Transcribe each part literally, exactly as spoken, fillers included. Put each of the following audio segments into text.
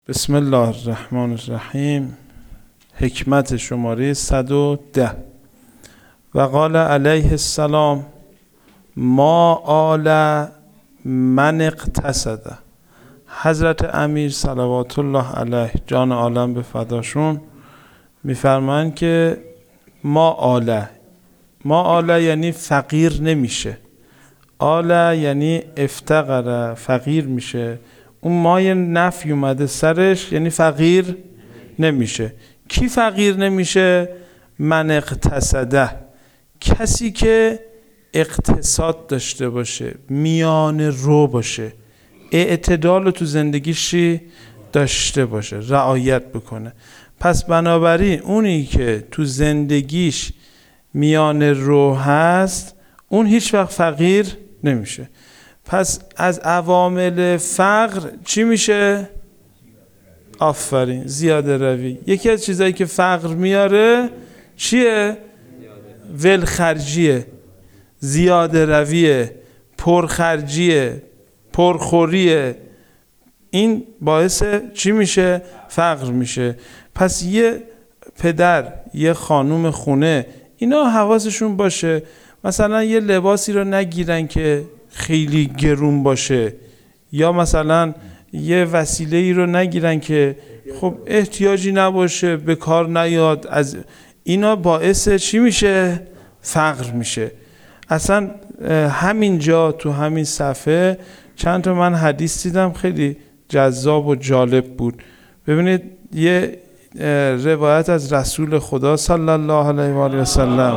بسم الله الرحمن الرحیم. حکمت شماره صد و ده. و قال علیه السلام ما آل من اقتصد. حضرت امیر صلوات الله علیه جان عالم به فداشون میفرمایند که ما آل ما آل یعنی فقیر نمیشه. آل یعنی افتقر، فقیر میشه. اون مای نفی اومده سرش، یعنی فقیر نمیشه. کی فقیر نمیشه؟ من اقتصده، کسی که اقتصاد داشته باشه، میان رو باشه، اعتدال تو زندگیشی داشته باشه، رعایت بکنه. پس بنابراین اونی که تو زندگیش میان رو هست، اون هیچ وقت فقیر نمیشه. پس از عوامل فقر چی میشه؟ آفرین، زیاده روی. یکی از چیزایی که فقر میاره چیه؟ ولخرجیه، زیاده رویه، پرخرجیه، پرخوریه. این باعث چی میشه؟ فقر میشه. پس یه پدر، یه خانوم خونه، اینا حواسشون باشه مثلا یه لباسی رو نگیرن که خیلی گرون باشه، یا مثلا یه وسیله ای رو نگیرن که خب احتیاجی نباشه، به کار نیاد. از اینا باعث چی میشه؟ فقر میشه. اصلا همینجا تو همین صفحه چند تا من حدیث دیدم خیلی جذاب و جالب بود. ببینید یه روایت از رسول خدا صلی الله علیه و آله و سلم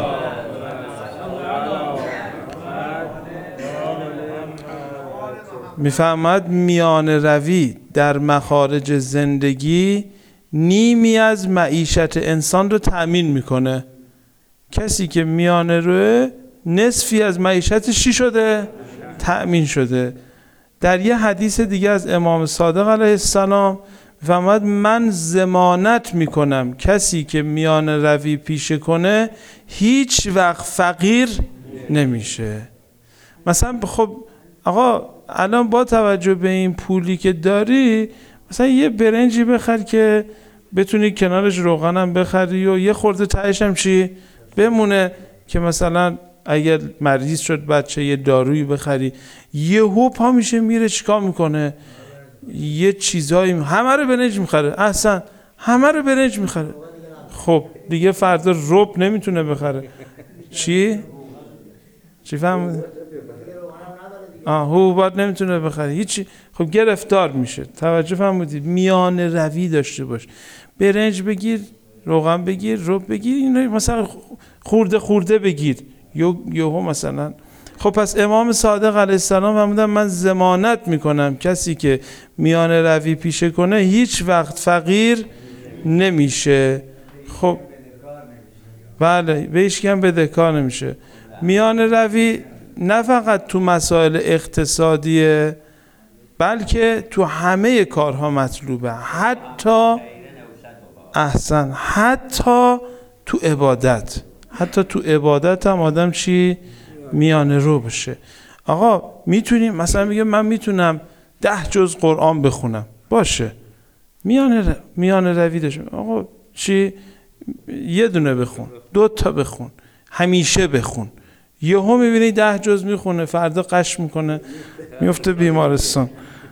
میفهمد میان روی در مخارج زندگی نیمی از معیشت انسان رو تأمین میکنه. کسی که میان روی نصفی از معیشتش چی شده؟ تأمین شده. در یه حدیث دیگه از امام صادق علیه السلام میفهمد من ضمانت میکنم کسی که میان روی پیشه کنه هیچ وقت فقیر نمیشه. مثلا خب آقا الان با توجه به این پولی که داری مثلا یه برنجی بخر که بتونی کنارش روغنم بخری و یه خورده تهش هم چی بمونه که مثلا اگر مریض شد بچه یه دارویی بخری. یهو پا میشه میره چیکار میکنه؟ یه چیزایی همه رو برنج میخره. احسن، همه رو برنج میخره. خب دیگه فردا رب نمیتونه بخره. چی؟ چی فهمید؟ آه حبوبات نمیتونه بخره، هیچی. خب گرفتار میشه. توجه فرمودید؟ میان روی داشته باش. برنج بگیر، روغن بگیر، رب بگیر، اینا مثلا خورده خورده بگیر. یو یوهو مثلا. خب پس امام صادق علیه السلام فرمودن من ضمانت میکنم کسی که میان روی پیشه کنه هیچ وقت فقیر نمیشه. خب بله، به هیچ کم بدهکار نمیشه. میان روی نه فقط تو مسائل اقتصادیه بلکه تو همه کارها مطلوبه. حتی احسن حتی تو عبادت حتی تو عبادت هم آدم چی؟ میان رو بشه. آقا میتونیم مثلا میگه من میتونم ده جز قرآن بخونم، باشه، میان ر... میان روی داشته. آقا چی؟ یه دونه بخون، دو تا بخون، همیشه بخون. یهو میبینی ده جز میخونه، فردا قش میکنه میفته بیمارستان.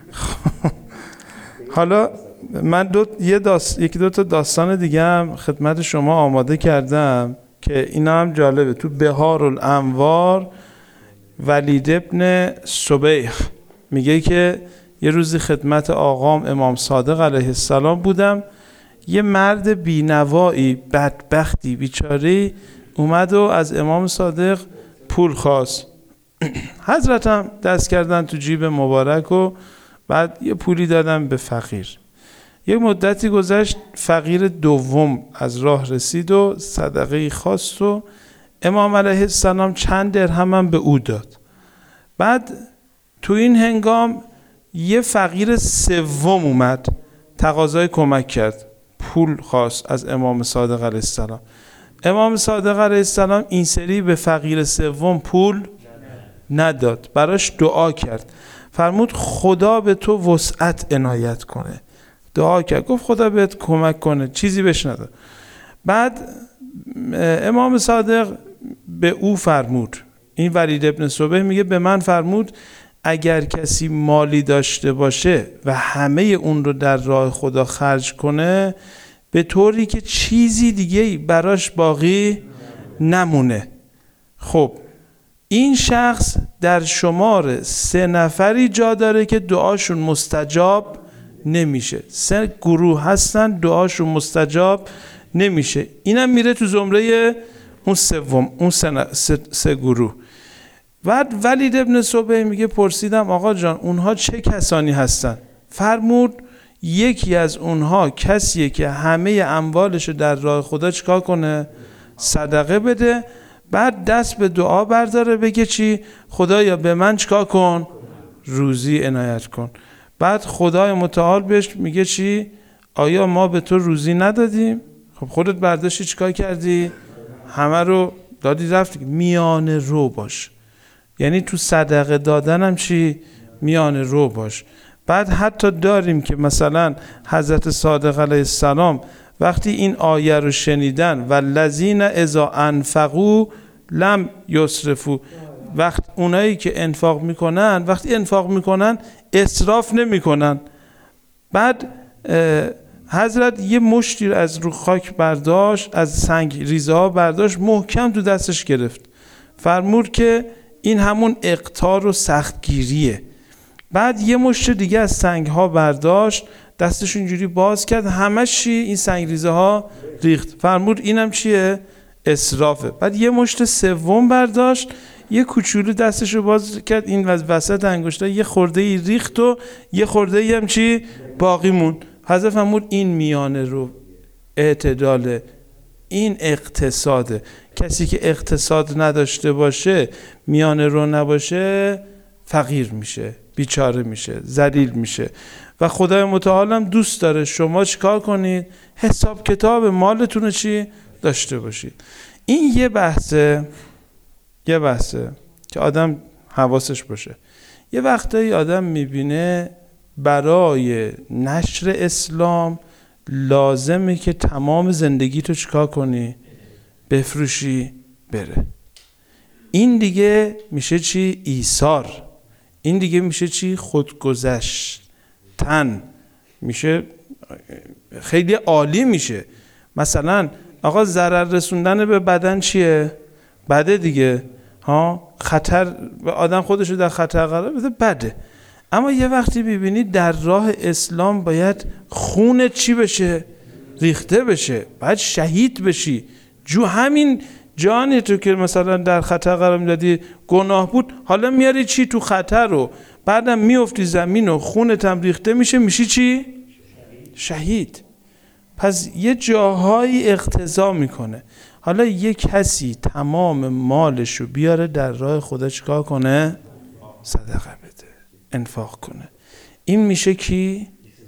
حالا من دو یه داست... یکی دو تا داستان دیگه هم خدمت شما آماده کردم که اینا هم جالبه. تو بهار الانوار ولید ابن صبیح میگه که یه روزی خدمت آقام امام صادق علیه السلام بودم. یه مرد بینوایی، بدبختی، بیچاری اومد و از امام صادق پول خواست. حضرت هم دست کردن تو جیب مبارک و بعد یه پولی دادن به فقیر. یک مدتی گذشت، فقیر دوم از راه رسید و صدقه خواست و امام علیه السلام چند درهم هم به او داد. بعد تو این هنگام یه فقیر سوم اومد تقاضای کمک کرد، پول خواست از امام صادق علیه السلام. امام صادق علیه السلام این سری به فقیر سوم پول نداد، براش دعا کرد، فرمود خدا به تو وسعت عنایت کنه، دعا کرد، گفت خدا بهت کمک کنه، چیزی بهش نداد. بعد امام صادق به او فرمود، این ولید ابن صبح میگه به من فرمود اگر کسی مالی داشته باشه و همه اون رو در راه خدا خرج کنه به طوری که چیزی دیگه براش باقی نمونه. خب این شخص در شمار سه نفری جا داره که دعاشون مستجاب نمیشه. سه گروه هستن دعاشون مستجاب نمیشه. اینم میره تو زمره اون سوم، اون سه, سه, سه گروه. بعد ولید ابن صبح میگه پرسیدم آقا جان اونها چه کسانی هستن؟ فرمود یکی از اونها کسیه که همه اموالش در راه خدا چیکار کنه؟ صدقه بده. بعد دست به دعا برداره بگه چی؟ خدایا به من چیکار کن؟ روزی عنایت کن. بعد خدای متعال بهش میگه چی؟ آیا ما به تو روزی ندادیم؟ خب خودت برداشتی چیکار کردی؟ همه رو دادی رفت. میان رو باش، یعنی تو صدقه دادن هم چی؟ میان رو باش. بعد حتی داریم که مثلا حضرت صادق علیه السلام وقتی این آیه رو شنیدن و الذین اذا انفقوا لم یسرفوا، وقت اونایی که انفاق میکنن وقتی انفاق میکنن اسراف نمیکنن. بعد حضرت یه مشتی از رو خاک برداشت، از سنگ ریزه ها برداشت، محکم تو دستش گرفت، فرمود که این همون اقتار و سختگیریه. بعد یه مشت دیگه از سنگ ها برداشت، دستش اینجوری باز کرد، همش چی؟ این سنگ ریزه ها ریخت. فرمود اینم چیه؟ اسرافه. بعد یه مشت سوم برداشت، یه کوچولو دستش رو باز کرد، این وسط انگشتا یه خورده ای ریخت و یه خورده ای هم چی؟ باقی مون. حضرت فرمود این میانه رو اعتداله، این اقتصاده. کسی که اقتصاد نداشته باشه، میانه رو نباشه، فقیر میشه، بیچاره میشه، ذلیل میشه. و خدای متعال هم دوست داره شما چیکار کنید؟ حساب کتاب مالتون چی داشته باشید. این یه بحثه، یه بحثه که آدم حواسش باشه. یه وقتایی آدم میبینه برای نشر اسلام لازمه که تمام زندگی تو چیکار کنی؟ بفروشی بره. این دیگه میشه چی؟ ایثار. این دیگه میشه چی؟ خودگذشتن. میشه خیلی عالی میشه. مثلا آقا ضرر رسوندن به بدن چیه؟ بده دیگه. ها خطر، آدم خودش رو در خطر قرار بده، بده. اما یه وقتی ببینید در راه اسلام باید خون چی بشه؟ ریخته بشه، باید شهید بشی. جو همین جانی تو که مثلا در خطر قرار میدادی گناه بود، حالا میاری چی تو خطر رو، بعدم میافتی زمین و خونت هم ریخته میشه، میشی چی؟ شهید. پس یه جاهایی اقتضا میکنه. حالا یه کسی تمام مالش رو بیاره در راه خدا چیکار کنه؟ صدقه بده، انفاق کنه. این میشه کی؟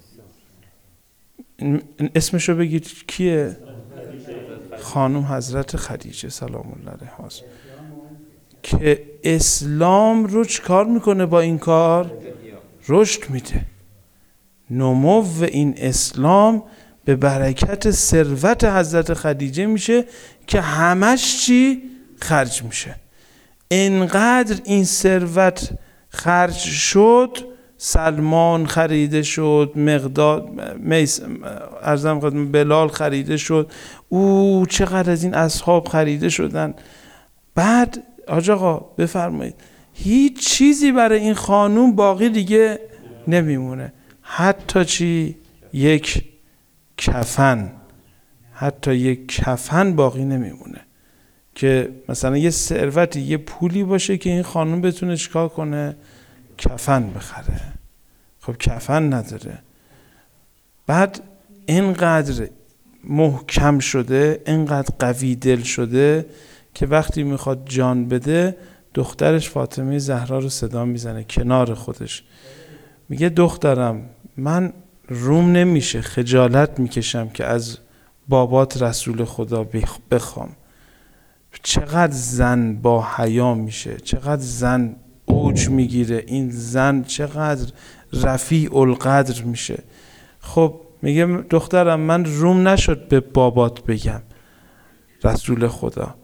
اسمشو بگید کیه؟ خانم حضرت خدیجه سلام الله علیها، که اسلام رو چیکار میکنه؟ با این کار رشد میده. نمو این اسلام به برکت ثروت حضرت خدیجه میشه که همش چی؟ خرج میشه. انقدر این ثروت خرج شد، سلمان خریده شد، مقداد میس ارزم خدمت بلال خریده شد، او چقدر از این اصحاب خریده شدن. بعد حاج آقا بفرمایید هیچ چیزی برای این خانوم باقی دیگه نمیمونه، حتی چی؟ یک کفن، حتی یک کفن باقی نمیمونه که مثلا یه ثروتی، یه پولی باشه که این خانوم بتونه چیکار کنه؟ کفن بخره. خب کفن نداره. بعد اینقدر محکم شده، اینقدر قوی دل شده که وقتی میخواد جان بده، دخترش فاطمه زهرا رو صدا میزنه کنار خودش، میگه دخترم من روم نمیشه، خجالت میکشم که از بابات رسول خدا بخوام. چقدر زن با حیا میشه، چقدر زن اوج میگیره، این زن چقدر رفیع القدر میشه. خب میگه دخترم من روم نشد به بابات بگم رسول خدا،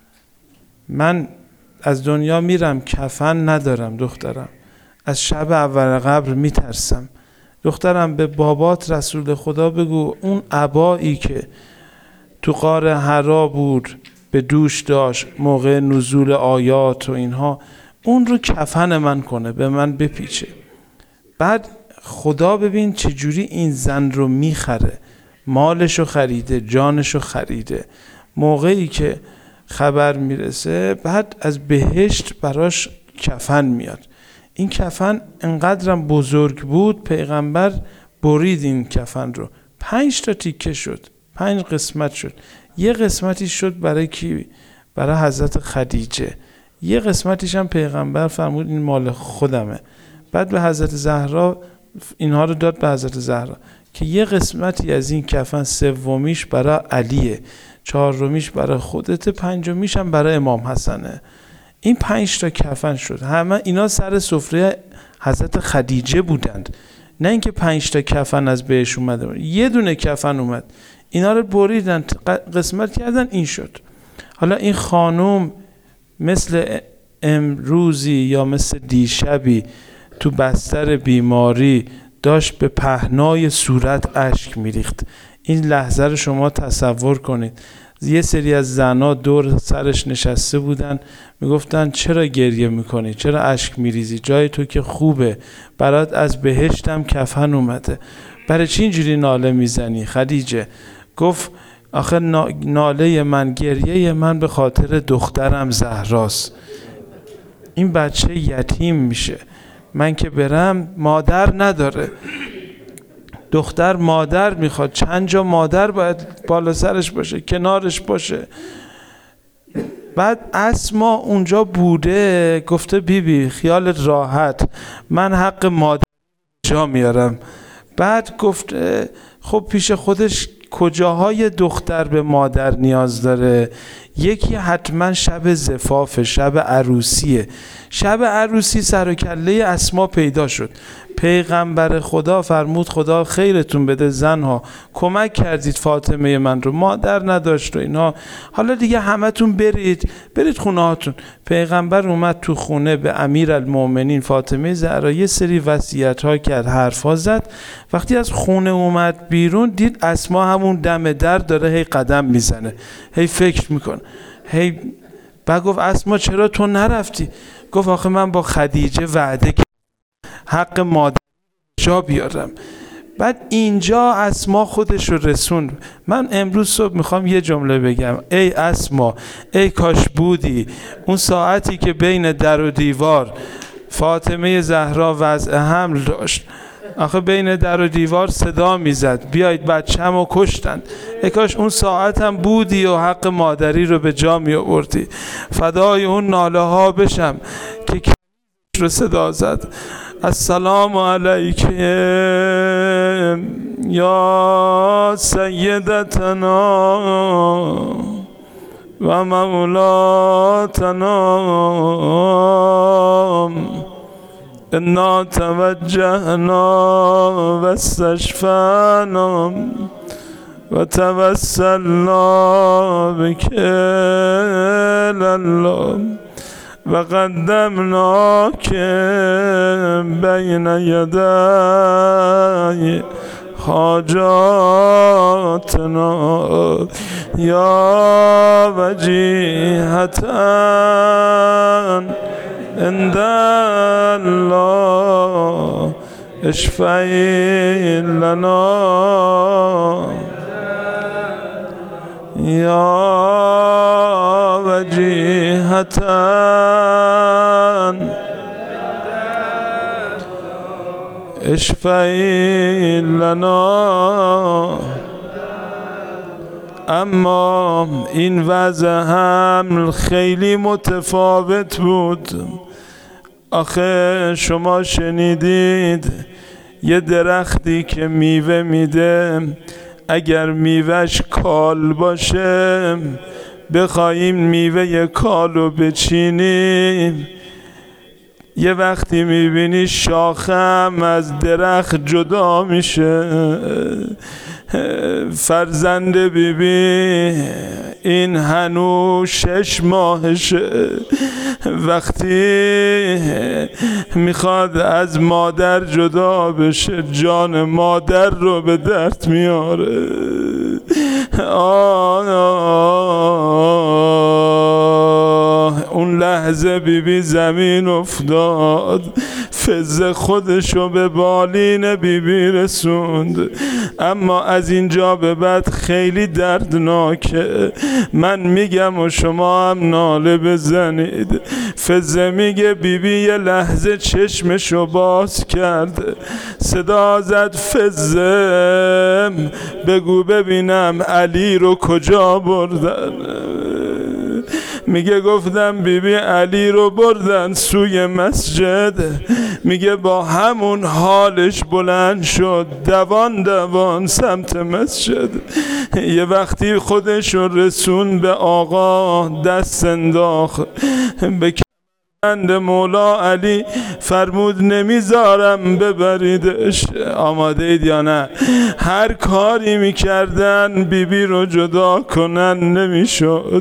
من از دنیا میرم کفن ندارم دخترم، از شب اول قبر میترسم. دخترم به بابات رسول خدا بگو اون عبایی که تو غار حرا بود به دوش داشت موقع نزول آیات و اینها، اون رو کفن من کنه، به من بپیچه. بعد خدا ببین چجوری این زن رو میخره، مالشو خریده، جانشو خریده. موقعی که خبر میرسه بعد از بهشت براش کفن میاد. این کفن انقدرم بزرگ بود پیغمبر برید این کفن رو، پنج تا تیکه شد، پنج قسمت شد. یه قسمتی شد برای کی؟ برای حضرت خدیجه. یه قسمتیش هم پیغمبر فرمود این مال خودمه. بعد به حضرت زهرا اینها رو داد به حضرت زهرا که یه قسمتی از این کفن سومیش برای علیه، چهارمیش برای خودت، پنجمیش هم برای امام حسنه. این پنج تا کفن شد. همه اینا سر سفره حضرت خدیجه بودند، نه اینکه پنج تا کفن از بهش اومده بود. یه دونه کفن اومد، اینا رو بریدن قسمت کردن، این شد. حالا این خانوم مثل امروزی یا مثل دیشبی تو بستر بیماری داشت به پهنای صورت اشک میریخت. این لحظه رو شما تصور کنید. یه سری از زنا دور سرش نشسته بودن، میگفتن چرا گریه میکنی؟ چرا اشک میریزی؟ جای تو که خوبه، برات از بهشتم کفن اومده، برای چی اینجوری ناله میزنی خدیجه؟ گفت آخه ناله من، گریه من به خاطر دخترم زهراست. این بچه یتیم میشه، من که برم مادر نداره، دختر مادر میخواد، چند جا مادر باید بالا سرش باشه، کنارش باشه. بعد اسما اونجا بوده، گفته بیبی بی خیالت راحت، من حق مادر جا میارم. بعد گفته خب پیش خودش کجاهای دختر به مادر نیاز داره؟ یکی حتما شب زفاف، شب عروسیه. شب عروسی سر و کله اسما پیدا شد. پیغمبر خدا فرمود خدا خیرتون بده زنها، کمک کردید فاطمه من رو، مادر نداشت و اینا، حالا دیگه همتون برید برید خونه هاتون. پیغمبر اومد تو خونه به امیرالمومنین فاطمه زهرا یه سری وصیت ها کرد، حرفا زد. وقتی از خونه اومد بیرون دید اسما همون دم در داره هی قدم میزنه، هی فکر میکنه، هی. بعد گفت اسما چرا تو نرفتی؟ گفت آخه من با خدیجه وعده کردم حق مادر جا بیارم. بعد اینجا اسما خودش رو رسوند. من امروز صبح میخوام یه جمله بگم، ای اسما، ای کاش بودی اون ساعتی که بین در و دیوار فاطمه زهرا وضع حمل داشت، آخه بین در و دیوار صدا میزد بیایید بچه‌مو رو کشتن، ای کاش اون ساعت هم بودی و حق مادری رو به جا می آوردی. فدای اون ناله ها بشم که کش رو صدا زد. السلام علیک یا سیدتنا و مولاتنا، انا توجهنا و استشفعنا و توسلنا بک الله و قدمناک بین یدی حاجاتنا یا وجیهتا عند الله اشفعی لنا یا وجیهتا اشفعی لنا. اما این وضع حمل خیلی متفاوت بود. آخه شما شنیدید یه درختی که میوه میده اگر میوهش کال باشه، بخوایم میوه کالو بچینیم یه وقتی میبینی شاخم از درخت جدا میشه، فرزند بیبی این هنوز شش ماهشه، وقتی میخواد از مادر جدا بشه جان مادر رو به درد میاره. آه اون لحظه بیبی زمین افتاد، فزه خودشو به بالین بیبی رسوند. اما از اینجا به بعد خیلی دردناکه، من میگم و شما هم ناله بزنید. فزه میگه بیبی یه لحظه چشمشو باز کرد، صدا زد فزه بگو ببینم علی رو کجا بردن. میگه گفتم بیبی علی رو بردن سوی مسجد. میگه با همون حالش بلند شد دوان دوان سمت مسجد. یه وقتی خودش رو رسون به آقا دست انداخت به کمربند مولا علی، فرمود نمیذارم ببریدش. آماده اید یا نه؟ هر کاری میکردن بیبی رو جدا کنن نمیشد.